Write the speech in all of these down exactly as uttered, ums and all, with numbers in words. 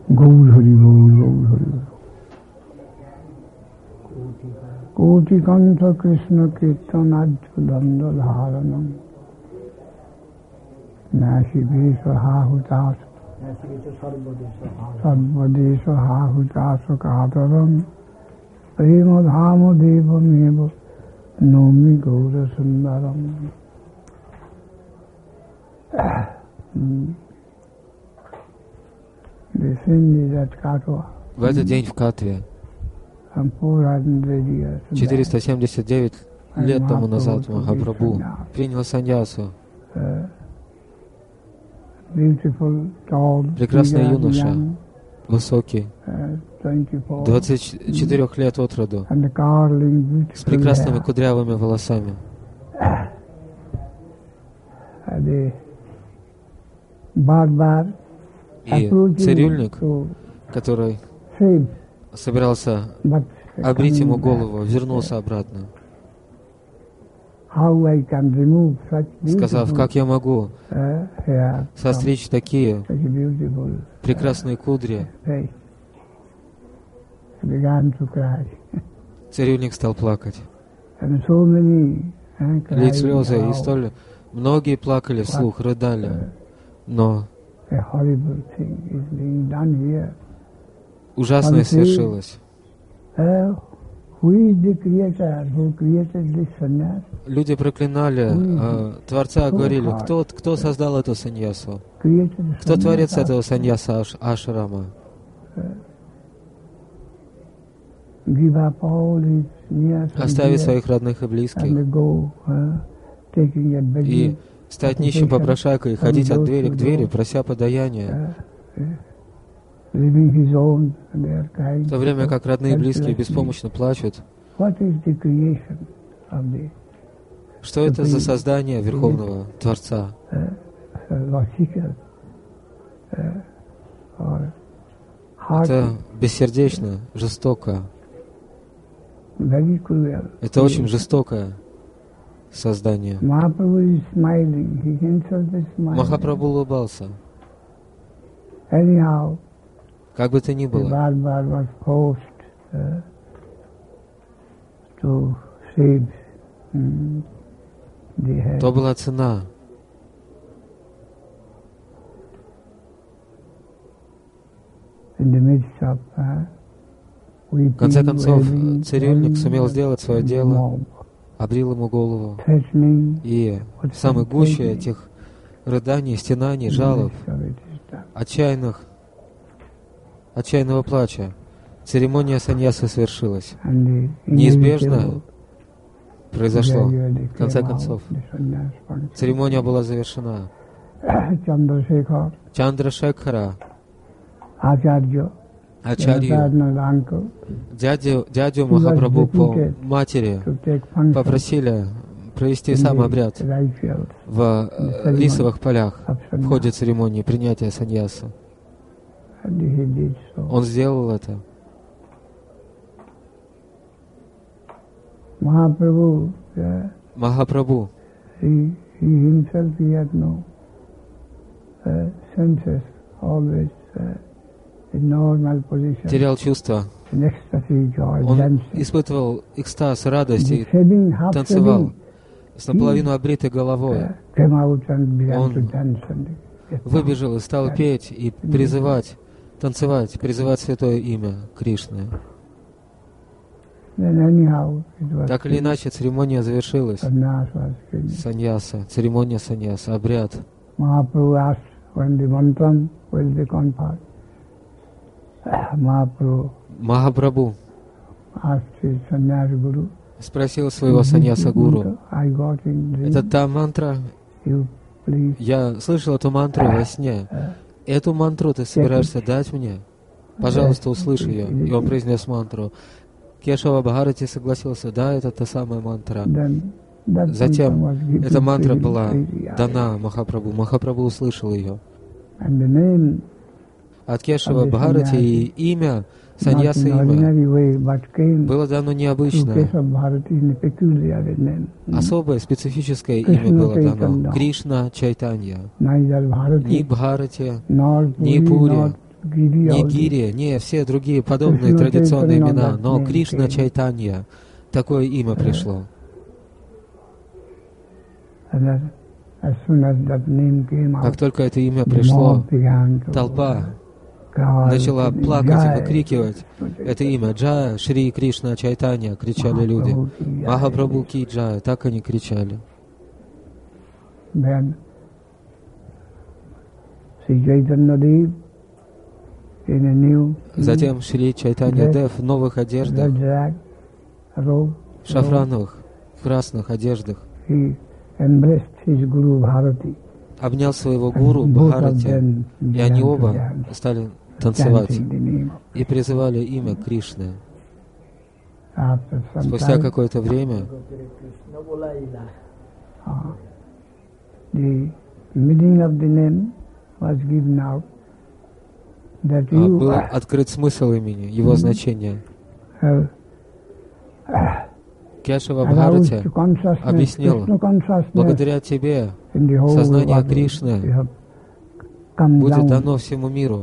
Gaur Hari Gaur Gaur Hari Koti Kanta Krishna Kirtan Adjudanda Dharanam Nashivesa Hahutas Sarvadesa Hahutasa Kadaram Prema Dhama Devam Eva Nomi Gaura Sundaram. В этот день в Катве, четыреста семьдесят девять лет тому назад, Махапрабху принял саньясу. Прекрасный юноша, высокий, двадцати четырёх лет от роду, с прекрасными кудрявыми волосами. И цирюльник, который собирался обрить ему голову, вернулся обратно, сказав, как я могу состричь такие прекрасные кудри. Цирюльник стал плакать. Лить слезы, и столь многие плакали вслух, рыдали. Но ужасное свершилось. Люди проклинали э, Творца, говорили, кто, кто создал эту саньясу? Кто творец этого саньяса аш, ашрама? Оставить своих родных и близких и стать нищим попрошайкой, ходить от двери к двери, прося подаяния, в то время как родные и близкие беспомощно плачут. Что это за создание Верховного Творца? Это бессердечно, жестоко. Это очень жестокое создание. Махапрабху улыбался. Как бы то ни было, то была цена. В конце концов, цирюльник сумел сделать свое дело, обрил ему голову, и в самой гуще этих рыданий, стенаний, жалоб, отчаянных, отчаянного плача, церемония саньясы свершилась. Неизбежно произошло. В конце концов, церемония была завершена. Чандрашекхара, Ачарью, дядю, дядю Махапрабху по матери попросили провести сам обряд в рисовых полях в ходе церемонии принятия саньясы. Он сделал это. Махапрабху терял чувства. Он испытывал экстаз, радость и танцевал с наполовину обритой головой. Он выбежал и стал петь и призывать, танцевать, призывать святое имя Кришны. Так или иначе, церемония завершилась. Саньяса, церемония саньяса, обряд. Махапрабху спросил своего саньяса-гуру: это та мантра? Я слышал эту мантру во сне. Эту мантру ты собираешься дать мне? Пожалуйста, услышь ее. И он произнес мантру. Кешава Бхарати согласился: да, это та самая мантра. Затем эта мантра была дана Махапрабху. Махапрабху услышал ее. От Кешава Бхарати и имя, саньяса имя, было дано необычное. Особое, специфическое имя было дано. Кришна Чайтанья. Ни Бхарати, ни Пури, Не Гири, не все другие подобные традиционные имена, но Кришна Чайтанья, такое имя пришло. Как только это имя пришло, толпа начала плакать и выкрикивать это имя. Джая, Шри Кришна Чайтанья, кричали люди. Махапрабху ки джая, так они кричали. Затем Шри Чайтанья Дев в новых одеждах, в шафрановых, красных одеждах, обнял своего гуру Бхарати, и они оба стали танцевать и призывали имя Кришны. Спустя какое-то время был открыт смысл имени, его значение. Кешава Бхарати объяснил, благодаря тебе сознание Кришны будет дано всему миру.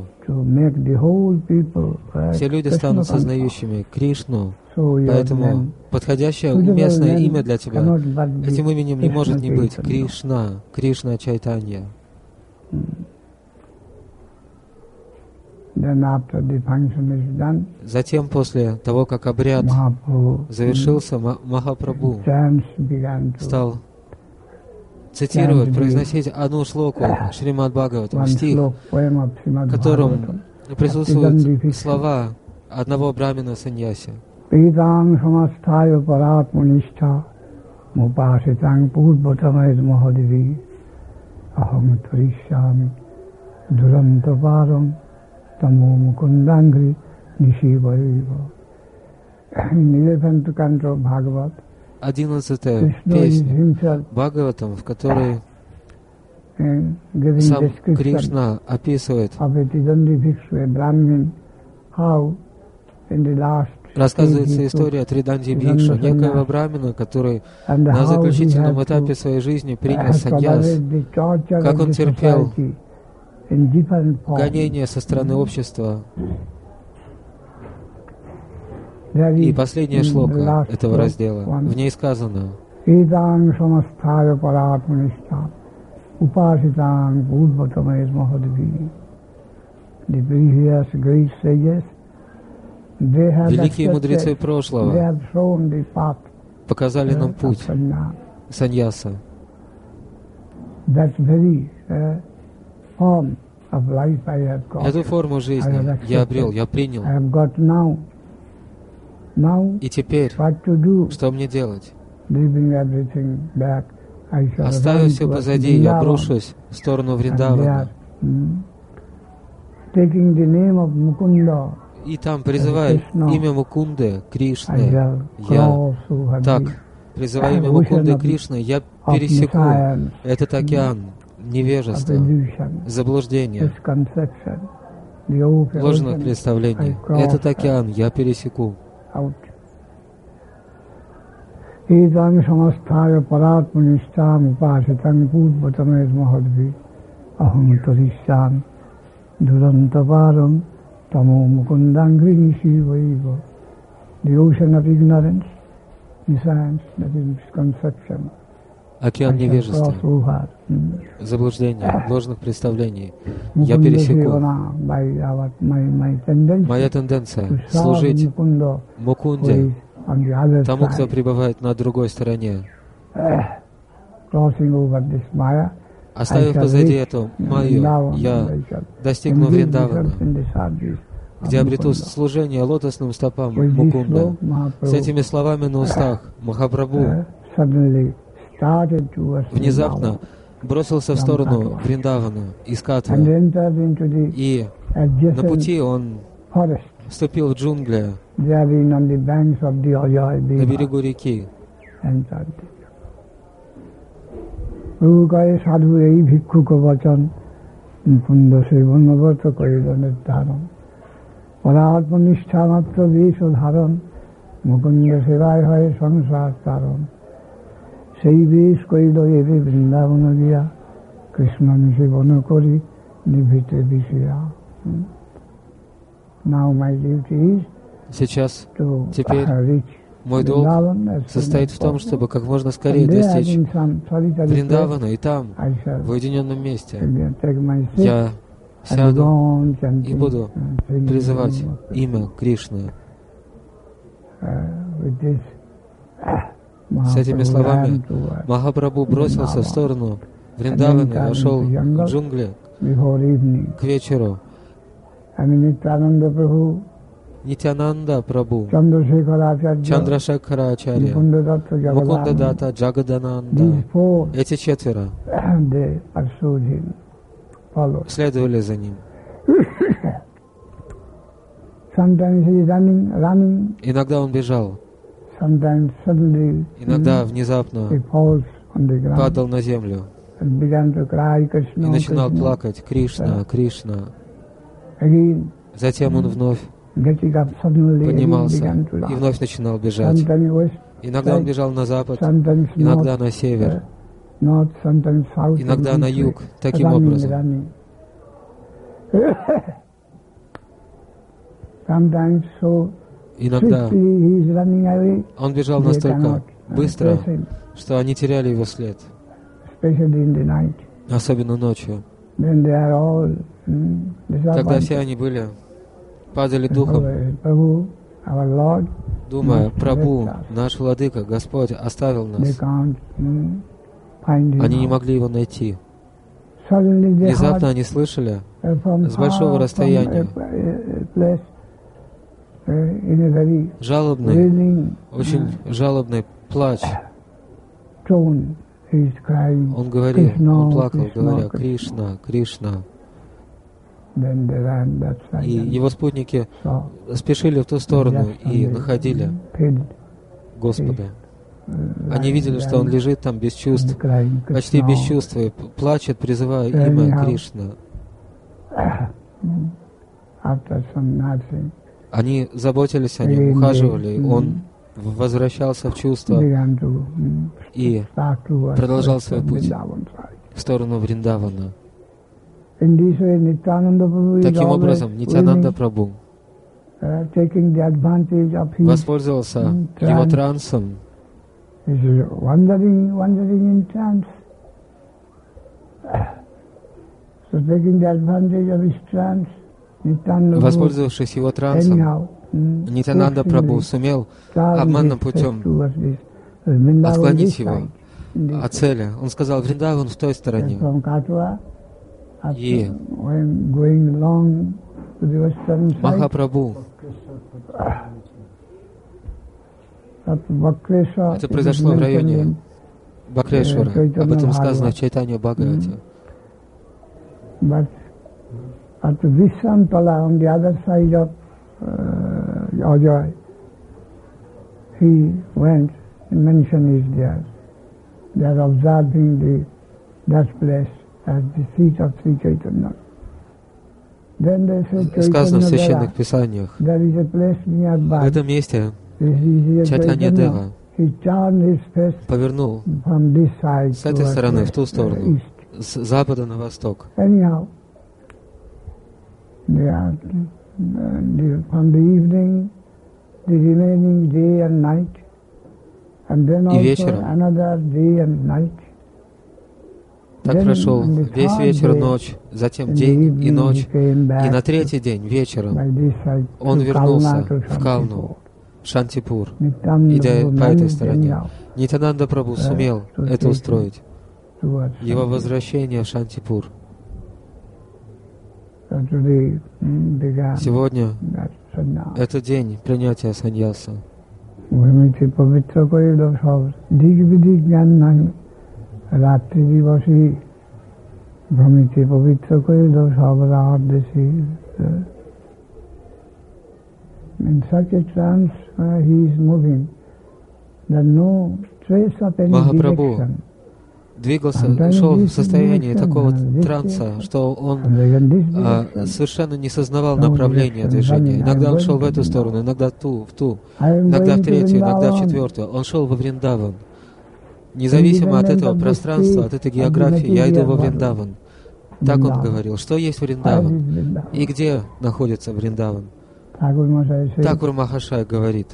Все люди станут сознающими Кришну, поэтому подходящее уместное имя для тебя, этим именем не может не быть Кришна, Кришна Чайтанья. Затем, после того, как обряд завершился, Махапрабху стал цитировать, произносить одну шлоку Шримад Бхагаватам, стих, в котором присутствуют слова одного брамина саньяси. Тамо мукундангри нишиваева. Одиннадцатая песня Бхагаватам, в которой сам Кришна описывает, рассказывается история Триданди Бхикшу, некоего брамина, который на заключительном этапе своей жизни принял саньяс, как он терпел гонения со стороны общества. И последняя шлока этого раздела, в ней сказано: великие мудрецы прошлого показали нам путь саньяса. Эту форму жизни я обрел, я принял. И теперь, что мне делать? Оставив все позади, я брошусь в сторону Вриндавана. И там, призывая имя Мукунды, Кришны, я так, призывая имя Мукунды Кришны, я пересеку этот океан невежества, заблуждения, ложных представлений. Этот океан я пересеку. Океан невежества, заблуждения, ложных представлений я пересеку. Моя тенденция — служить Мукунде, тому, кто пребывает на другой стороне. Оставив позади эту майю, я достигну Вриндавана, где обрету служение лотосным стопам Мукунда. С этими словами на устах Махапрабху внезапно бросился в сторону Вриндавана из Катвы, и на пути он вступил в джунгли на берегу реки. সেই বেশ করিল এবে বৃন্দাবন গিয়া কৃষ্ণ নিষেবন করি নিভিতে বিষয়া Сейчас, теперь, мой долг состоит в том, чтобы как можно скорее достичь Вриндавана, и там, в уединенном месте, я сяду и буду призывать имя Кришны. С этими словами Махапрабху бросился в сторону Вриндавана и вошел в джунгли к вечеру. Нитянанда Прабху, Чандрашекхара Ачарья, Мукунда Датта, Джагадананда, эти четверо следовали за ним. Иногда он бежал, иногда внезапно падал на землю и начинал плакать: «Кришна, Кришна». Затем он вновь поднимался и вновь начинал бежать. Иногда он бежал на запад, иногда на север, иногда на юг, таким образом. Иногда он бежал настолько быстро, что они теряли его след, особенно ночью. Тогда все они были, падали духом, думая: «Прабху, наш Владыка, Господь оставил нас». Они не могли его найти. Внезапно они слышали с большого расстояния жалобный, очень жалобный плач. Он говорил, он плакал, говоря: «Кришна, Кришна». И его спутники спешили в ту сторону и находили Господа. Они видели, что он лежит там без чувств, почти без чувств, и плачет, призывая имя Кришна. Они заботились о нем, ухаживали, он возвращался в чувство и продолжал свой путь в сторону Вриндавана. Таким образом, Нитянанда Прабху воспользовался его трансом, воспользовавшись его трансом, Нитянанда Прабху сумел обманным путем отклонить его от цели. Он сказал: «Вриндаван в той стороне». И Махапрабху, это произошло в районе Бакрешвара, об этом сказано в Чайтанья Бхагавате. At Vishantala, on the other side of uh, Ajay, he went, the mention is there. They are observing the, that place as the seat of Sri Chaitanya. Then they said, сказано в священных писаниях, there is a place nearby. В этом месте Чайтанья Дева повернул с этой стороны в ту сторону, с запада на восток. Anyhow, they are, the, from the evening, the remaining day and night, and then also another day and night. Так прошел весь вечер, ночь, затем день и ночь, и на третий день вечером он вернулся в Калну, в Шантипур, идя по этой стороне. Нитянанда Прабху сумел это устроить, его возвращение в Шантипур. Сегодня это день принятия саньяса. রাত্রি দিবসে ভ্রমিতে পবিত্র করিল সব রাত দেশে. In such a trance where he is moving, there no trace of any direction. Двигался, шел в состоянии такого транса, что он а, совершенно не сознавал направления движения. Иногда он шел в эту сторону, иногда в ту, в ту, иногда в третью, иногда в четвертую. Он шел во Вриндаван. Независимо от этого пространства, от этой географии, я иду во Вриндаван. Так он говорил. Что есть Вриндаван? И где находится Вриндаван? Такур Махашай говорит: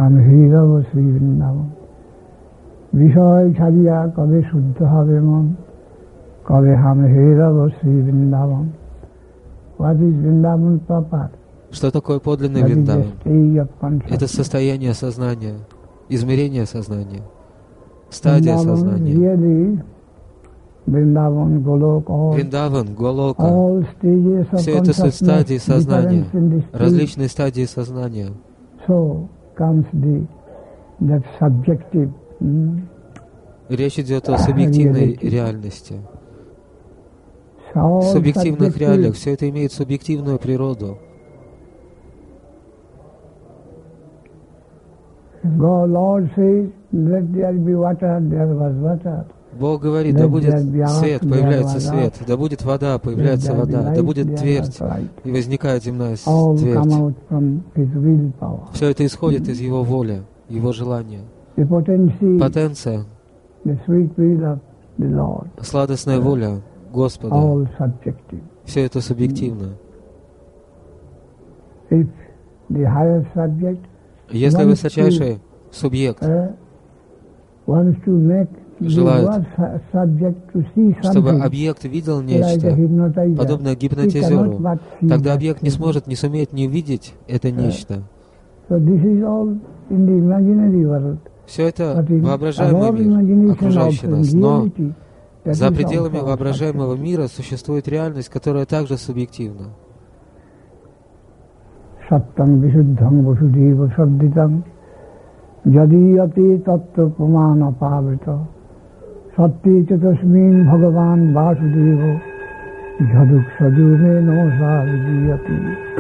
что такое подлинный Вриндаван? Это состояние сознания, измерение сознания, стадия сознания. Вриндаван, Голока, все это суть стадии сознания, различные стадии сознания. Речь идет о субъективной реальности. В субъективных реалиях все это имеет субъективную природу. Бог говорит: да будет свет, появляется свет, да будет вода, появляется вода, да будет твердь, и возникает земная твердь. Все это исходит из Его воли, Его желания. Потенция, сладостная воля Господа, все это субъективно. Если высочайший субъект желает, чтобы объект видел нечто, подобное гипнотизеру, тогда объект не сможет, не сумеет не видеть это нечто. Все это воображаемый мир, окружающий нас, но за пределами воображаемого мира существует реальность, которая также субъективна. Сатти тасмин Бхагаван Васудева Жадук Саджуме Намаса Видияти.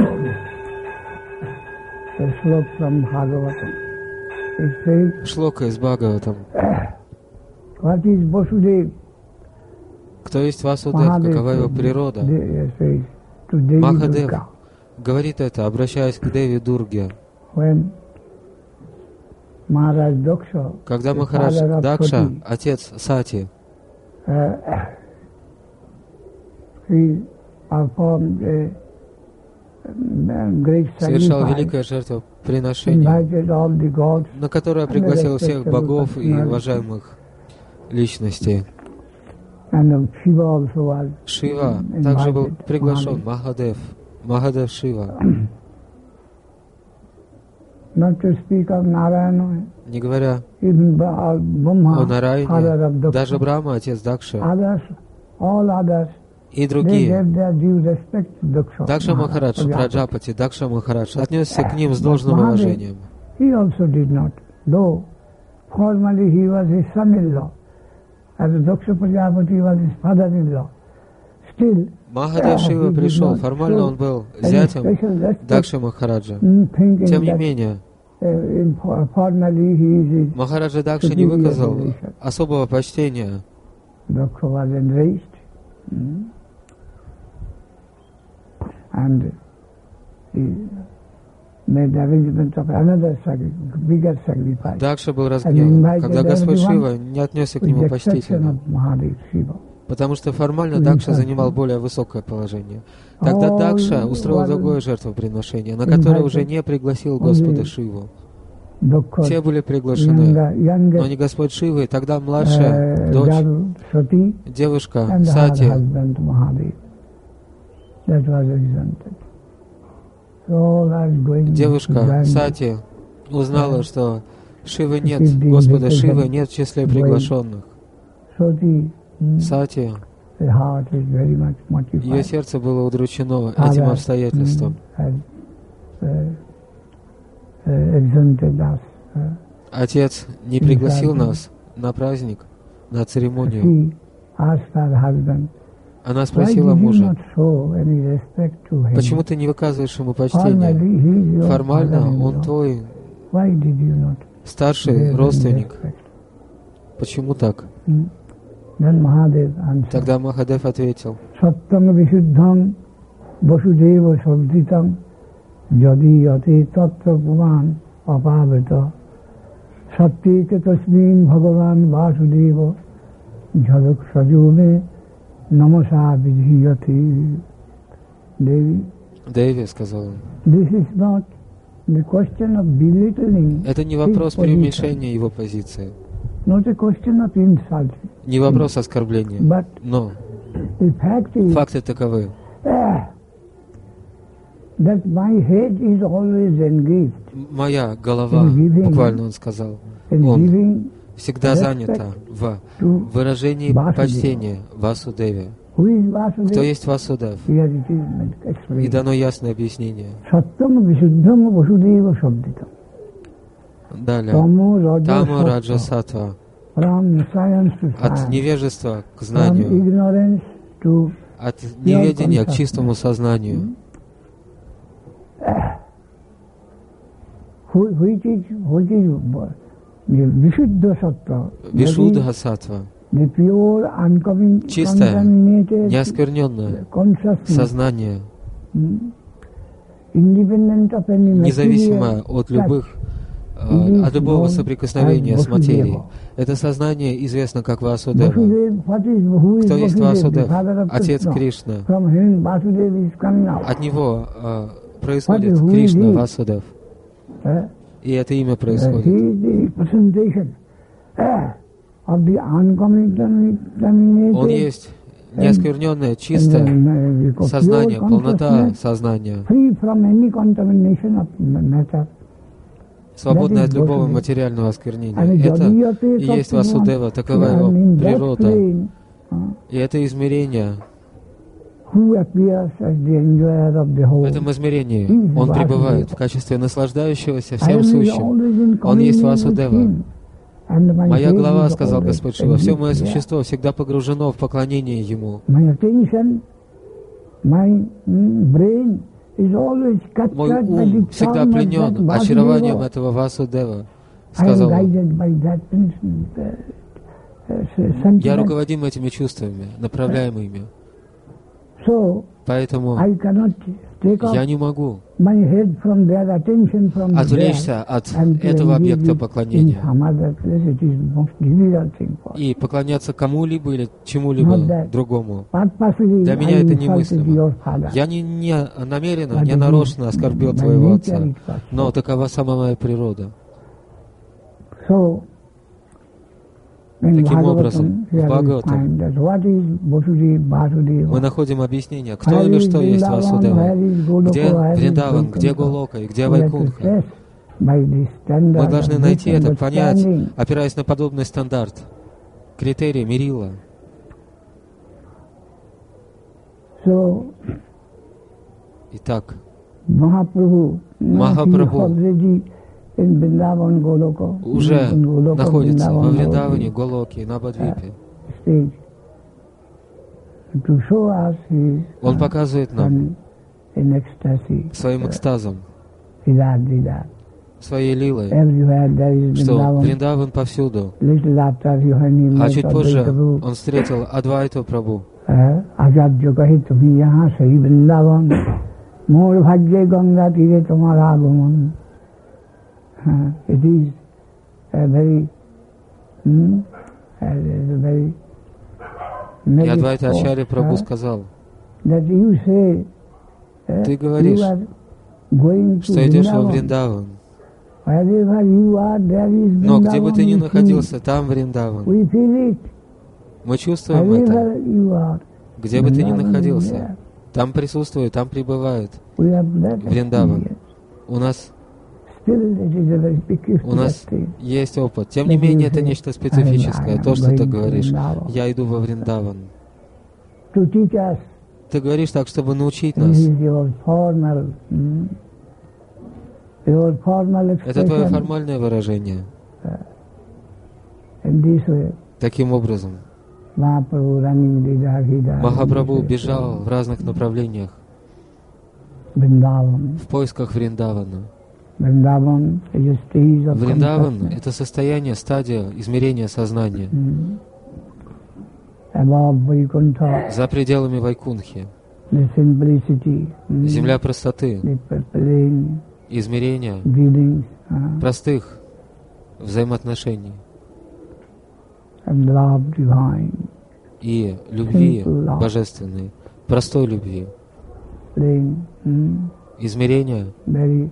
Шлока из Бхагаватам. Кто есть Васудев, какова его природа? Махадев говорит это, обращаясь к Деви Дурге. Когда Махарадж Дакша, отец Сати, совершал великое жертвоприношение, на которое пригласил всех богов и уважаемых личностей. Шива также был приглашен, Махадев, Махадев Шива. Не говоря о Нараяне, даже Брахма, отец Дакша, и другие. Дакша Махарадж, Праджапати, Дакша Махарадж отнесся к ним с должным уважением. Махадев Шива пришел, формально он был зятем Дакша Махараджа. Тем не менее, Махараджа Дакша не выказал особого почтения. Дакша был разгневан, когда Господь Шива не отнесся к нему почтительно, потому что формально Дакша занимал более высокое положение. Тогда Дакша устроил другое жертвоприношение, на которое уже не пригласил Господа Шиву. Все были приглашены, но не Господь Шивы. Тогда младшая дочь, девушка Сати, девушка Сати узнала, что Шивы нет, Господа Шивы нет в числе приглашенных. Сати, ее сердце было удручено этим обстоятельством. Отец не пригласил нас на праздник, на церемонию. Она спросила мужа: почему ты не выказываешь ему почтения? Формально он твой старший родственник. Почему так? Тогда Махадев ответил: Jadi ati tattva puman apavita sattike tasmin Bhagavan Vasudeva Jaduk Sajume Namasa Vidhiyati. Devi, Деви, сказал он, this is not the question of belittling это не вопрос his преуменьшения его позиции, not a question of insult, не вопрос оскорбления, but но the fact is факты таковы, uh, that my head is always engaged моя голова, giving, буквально он сказал, in он giving всегда занята в выражении почтения Васудеве. who is Vasudeva? Кто есть Васудев? Here it is explained. И дано ясное объяснение. Satyam Visuddham Vasudeva Shabditam. Далее. Tamu Raja Таму Раджа Sattva. Саттва. From science to От science. невежества к From знанию, ignorance to от неведения к чистому сознанию. who- which is which is the Vishuddha Sattva. Вишудха Саттва. The pure, uncoming, Чистое, contaminated неоскверненное consciousness, сознание, independent of any независимое material от любых, э, от любого соприкосновения с материей. Это сознание известно как Васудева. Vasudeva, what is, who is Кто есть Vasudeva? The Васудев? father of Отец Krishna. Кришна. From him Vasudeva is coming out. От него э, происходит Who is Кришна, he? Васудев. Uh, И это имя uh, происходит. he is the presentation uh, of the uncontaminated Он есть неоскверненное, чистое and, uh, сознание, pure полнота consciousness, сознания, free from any contamination of matter. свободное That от is любого Vasudeva. материального And осквернения. Это Jadiyate и есть Sattvam, Васудева, такова and его in that природа. plane, uh, И это измерение, who appears as the enjoyer of the в whole. этом измерении He is он пребывает Vasudeva. в качестве наслаждающегося I всем am сущим. always in Он есть communion with Васудева. him, and my Моя faith голова, is сказал always Господь Шива, все мое engaged there. существо всегда погружено в поклонение Ему. My attention, my mm, brain is always Мой captured by ум the всегда charm of пленен that очарованием Vasudeva. этого Васудева, I am сказал он. guided by that principle, uh, uh, Я sentiment. руководим этими чувствами, направляемыми. So Поэтому I cannot take off я не могу my head from their attention from отвлечься there от and to этого engage объекта it in поклонения some other place. It is most difficult thing for и поклоняться кому-либо или чему-либо Not that. другому. Purposely Для меня I это insulted немыслимо. your father. Я не, не намеренно, But не it is нарочно оскорбил by твоего nature отца, it was но so. такова сама моя природа. So, in Таким образом, Bhagavatam, в here we Бхагаватам find that what is Vasudeva, Vasudeva? Мы находим объяснение, кто Where или is что есть Vrindavan, Васудева, where is Goloka, где where is Вриндаван, где Vaikuntha? Голока и где We have to Вайкунха. test by the standard Мы должны of найти this это, понять, understanding. опираясь на подобный стандарт, критерий, мерила. So, Итак, Mahaprabhu, Махапрабху already in Vrindavan, Goloka, уже in Goloka, находится во Vrindavan, Вриндаване, Голоке, на Бадвипе. stage. To show us his Он показывает нам in ecstasy, своим экстазом, Virat, Virat. своей лилой, Everywhere there is что Vrindavan. Вриндаван повсюду. Little after you had him А met чуть Advaita позже Prabhu. он встретил Адвайту Прабху. आचार्य कहे तुम्हें यहाँ सही वृंदावन मोर भाग्य गंगा तीरे तुम्हारा आगमन it is very very И Адвайта Ачарья Прабху сказал, that you say ты говоришь, you are going to что идешь во Vrindavan. Вриндаван. Wherever you are, there is Но где бы ты ни Vrindavan. находился, там Вриндаван. We feel it. Мы чувствуем это. Wherever you are, Где бы ты ни Vrindavan is находился, there. там присутствует, там пребывает We have that Вриндаван. experience. У нас, Still, it is a very peculiar у нас thing. есть опыт. Тем не менее, это нечто специфическое. То, что ты говоришь, я иду во Вриндаван. To teach us, Ты говоришь так, чтобы научить this нас. is your formal, hmm, your formal Это твое expression формальное выражение. in this way. Таким образом, Mahaprabhu running Dida Hida. Махапрабху бежал в разных направлениях Vrindavan. в поисках Вриндавана. Vrindavan is a stage of Вриндаван — consciousness. это состояние, стадия измерения сознания Hmm. Above Vaikuntha, за пределами Вайкунхи. the simplicity, hmm, Земля простоты, the plain измерения dealings, uh, простых взаимоотношений and love divine. и любви Simple love. божественной, простой любви. plane, mm, измерение, very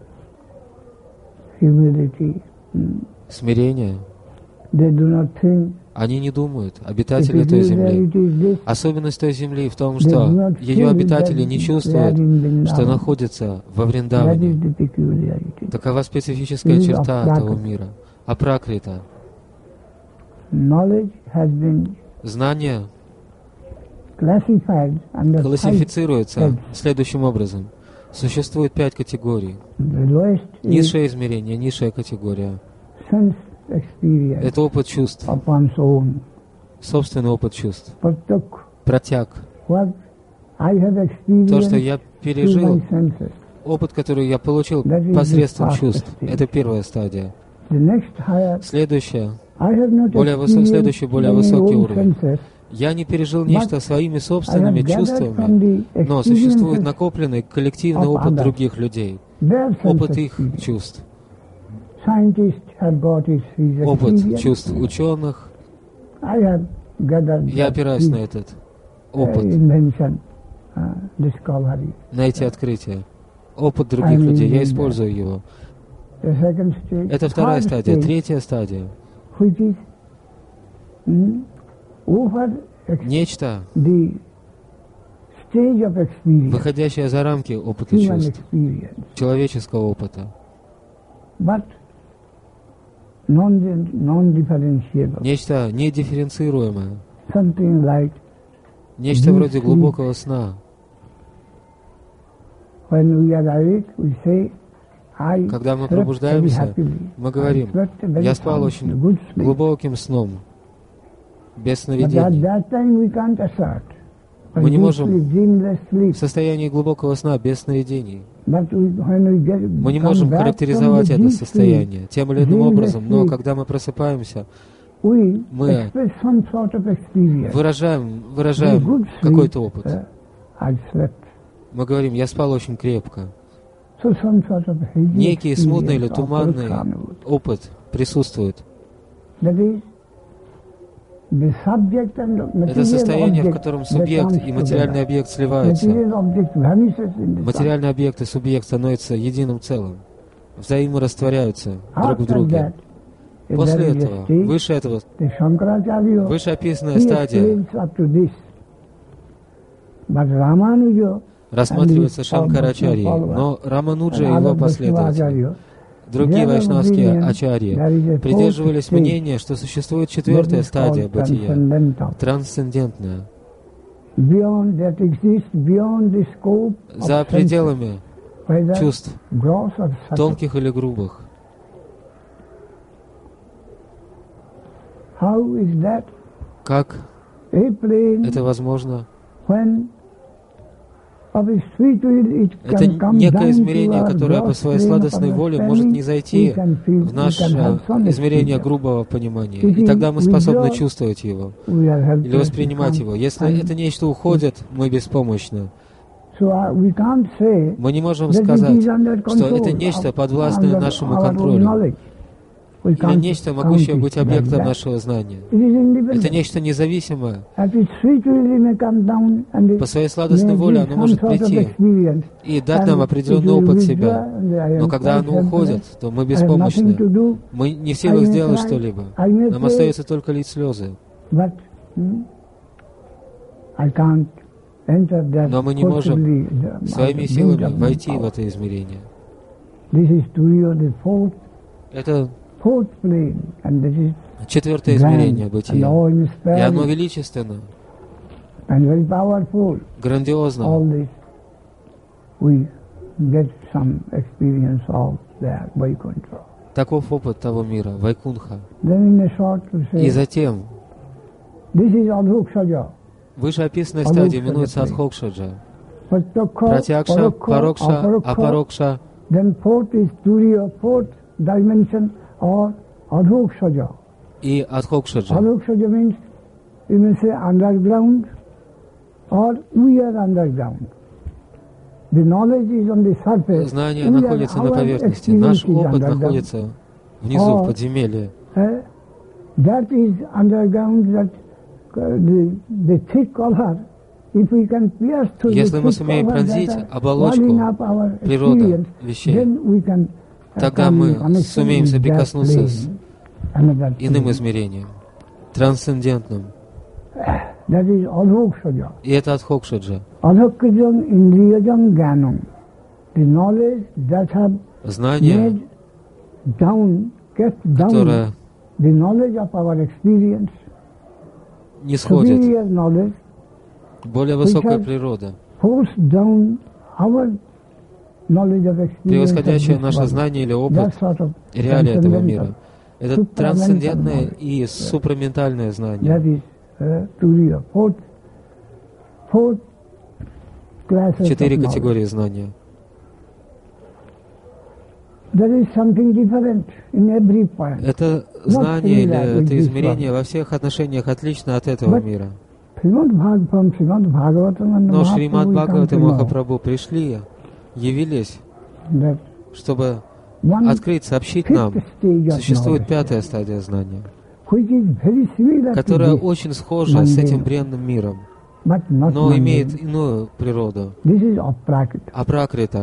humility, mm, смирение. they do not think. Они не думают, обитатели той земли. Особенность той земли в том, что ее обитатели не чувствуют, что находятся во Вриндаване. Такова специфическая черта этого мира. Апракрита. Знание классифицируется следующим образом. Существует пять категорий. Низшее измерение, низшая категория. Это опыт чувств. Собственный опыт чувств. Пратяг. То, что я пережил, опыт, который я получил посредством чувств. Это первая стадия. Следующая, более высок, следующий, более высокий уровень. Я не пережил нечто своими собственными чувствами, но существует накопленный коллективный опыт других людей, опыт их чувств. Опыт чувств ученых. Я опираюсь на этот опыт, на эти открытия. Опыт других людей, я использую его. Это вторая стадия. Третья стадия. Нечто, выходящее за рамки опыта чувств, человеческого опыта. Нечто недифференцируемое. Нечто вроде глубокого сна. Когда мы пробуждаемся, мы говорим: «Я спал очень глубоким сном, без сновидений». Мы не можем в состоянии глубокого сна, без сновидений. Мы не можем характеризовать это состояние тем или иным образом, но когда мы просыпаемся, мы выражаем, выражаем какой-то опыт. Мы говорим: «Я спал очень крепко». Некий смутный или туманный опыт присутствует. Это состояние, в котором субъект и материальный объект сливаются. Материальный объект и субъект становятся единым целым, взаиморастворяются друг в друге. После этого, выше этого, вышеописанная стадия рассматривается Шанкарачарьей, но Рамануджа и его последователи, другие вайшнавские ачарьи, придерживались мнения, что существует четвертая стадия бытия, трансцендентная, за пределами чувств, тонких или грубых. Как это возможно? Это некое измерение, которое по своей сладостной воле может не зайти в наше измерение грубого понимания. И тогда мы способны чувствовать его или воспринимать его. Если это нечто уходит, мы беспомощны. Мы не можем сказать, что это нечто подвластное нашему контролю, или нечто, могущее быть объектом нашего знания. Это нечто независимое. По своей сладостной воле оно может прийти и дать нам определенный опыт себя. Но когда оно уходит, то мы беспомощны. Мы не в силах сделать что-либо. Нам остается только лить слезы. Но мы не можем своими силами войти в это измерение. Это четвертое измерение бытия. И оно величественно, грандиозно. Таков опыт того мира, Вайкунха. И затем вышеописанная стадия именуется Адхокшаджа. Пратьякша, Парокша, Апарокша. Or Adhokshaja. И Адхокшаджа. Adhokshaja means, you may say, underground, or we are underground. The knowledge is on the surface. Знание находится на поверхности, наш опыт находится внизу, в подземелье. Uh, that is underground, that uh, the, the thick color Если мы сумеем пронзить оболочку природы вещей, тогда мы сумеем соприкоснуться с иным измерением, трансцендентным. И это адхокшаджа. Знание, которое не сходит, более высокая природа, превосходящее наше знание или опыт, реалии этого мира. Это трансцендентное и супраментальное знание. Четыре категории знания. Это знание или это измерение во всех отношениях отлично от этого мира. Но Шримад Бхагават и Махапрабху пришли, явились, чтобы открыть, сообщить нам, существует пятая стадия знания, которая очень схожа с этим бренным миром, но имеет иную природу. Апракрита.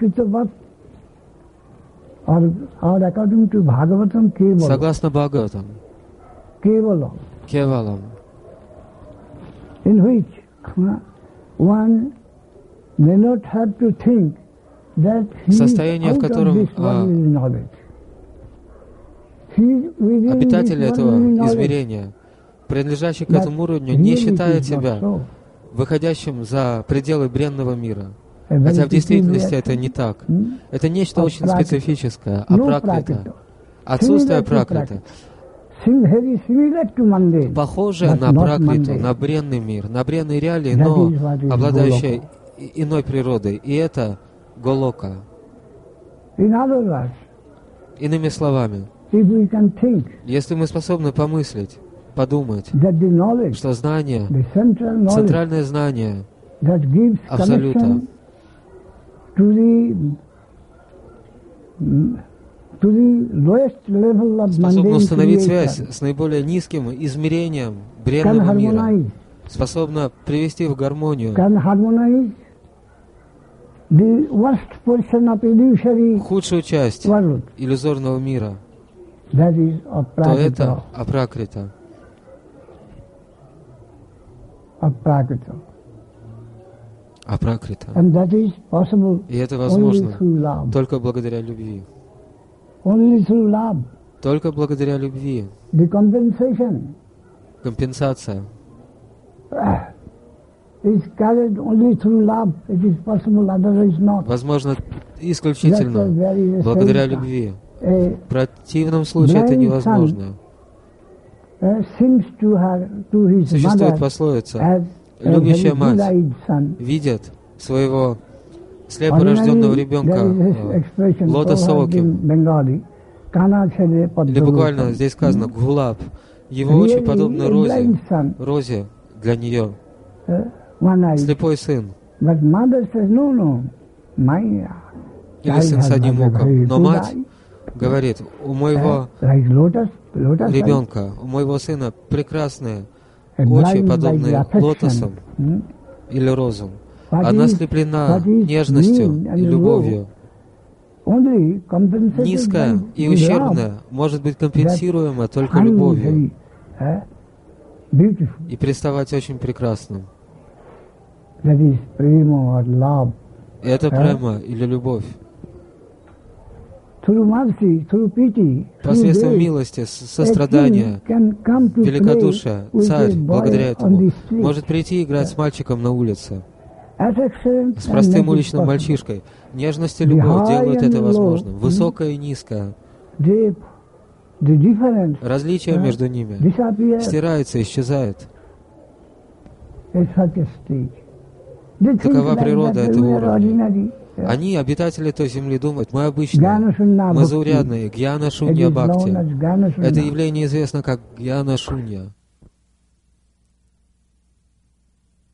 Согласно Бхагаватам, Кевалам, in which one may not have to think that he состояние, в котором а, обитатели этого измерения, принадлежащий к этому уровню, не считает себя выходящим за пределы бренного мира. Хотя в действительности это не так. Это нечто очень специфическое, апракрита, отсутствие апракрита, похожее на пракриту, на бренный мир, на бренные реалии, но обладающее иной природой. И это Голока. Иными словами, если мы способны помыслить, подумать, что знание, центральное знание Абсолюта, способно установить связь с наиболее низким измерением бренного мира, способно привести в гармонию худшую часть иллюзорного мира, то это апракрита. Апракрита. И это возможно только благодаря любви. Только благодаря любви. Компенсация возможно исключительно благодаря любви. В противном случае это невозможно. Существует пословица: любящая мать видит своего слепорожденного ребенка лотосовым. Или буквально здесь сказано «гулаб». Его очень подобно розе, розе для нее. Слепой сын. Или сын с одним оком. Но мать говорит: у моего ребенка, у моего сына прекрасные очи, подобные лотосам или розам. Она ослеплена нежностью и любовью. Низкая и ущербная может быть компенсируема только любовью и представать очень прекрасным. И это према или любовь. Посредством милости, сострадания, великодушия, царь, благодаря этому, может прийти и играть с мальчиком на улице, с простым уличным мальчишкой. Нежность и любовь делают это возможным. Высокое и низкое. Различие между ними стирается, исчезает. Такова природа этого уровня. Они, обитатели той земли, думают: мы обычные, мы заурядные, гьяна шунья бхакти. Это явление известно как гьяна шунья.